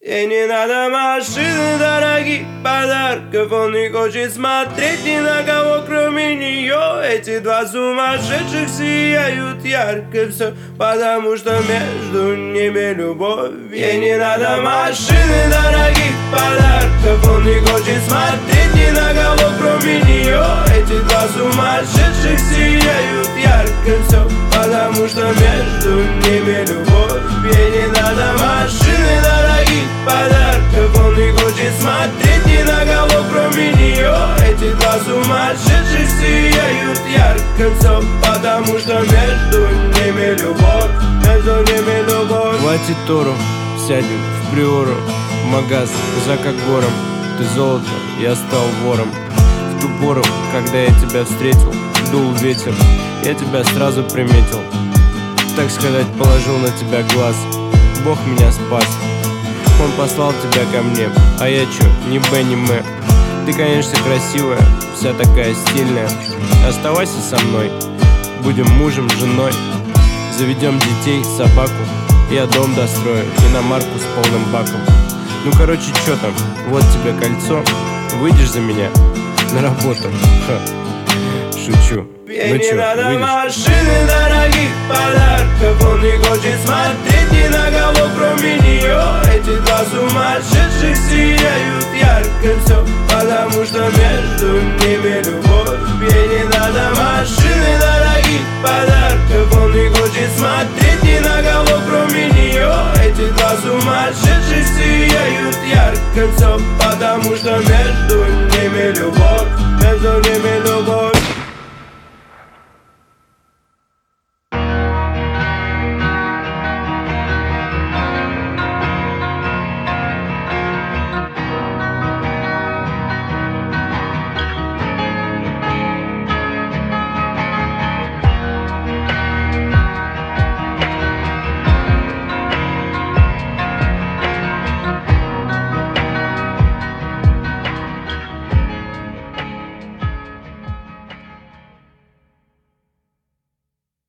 Ей не надо машины, дорогих подарков. Он не хочет смотреть ни на кого, кроме нее. Эти два сумасшедших сияют ярко. Все потому, что между ними любовь. Ей не надо машины, дорогих подарков. Он не хочет смотреть ни на кого, кроме нее. Эти два сумасшедших сияют ярко. Все потому, что между ними любовь. Ей не надо машины, дорогих подарков. Он не хочет смотреть ни на кого, кроме нее. Эти два сумасшедших сияют ярко. Все потому, что между ними любовь. Между ними любовь. Хватит Тору, сядем в приору. В магаз за Кокором. Ты золото, я стал вором. В ту пору, когда я тебя встретил, дул ветер, я тебя сразу приметил. Так сказать, положил на тебя глаз. Бог меня спас. Он послал тебя ко мне. А я чё, ни Б, ни М. Ты, конечно, красивая, вся такая стильная. Оставайся со мной. Будем мужем, женой. Заведем детей, собаку. Я дом дострою, иномарку с полным баком. Ну короче, чё там, вот тебе кольцо. Выйдешь за меня на работу? Ха. Шучу. Ей Ну не чё, надо выйдешь? машины, дорогих подарков. Он не хочет смотреть ни на кого, кроме нее. Эти два сумасшедших сияют ярко. Все потому, что между ними любовь. Ей не надо машины, дорогих подарков. Он не хочет смотреть ни на кого, кроме нее. Эти два сумасшедших сияют ярко. Все потому, что между ними любовь. Между ними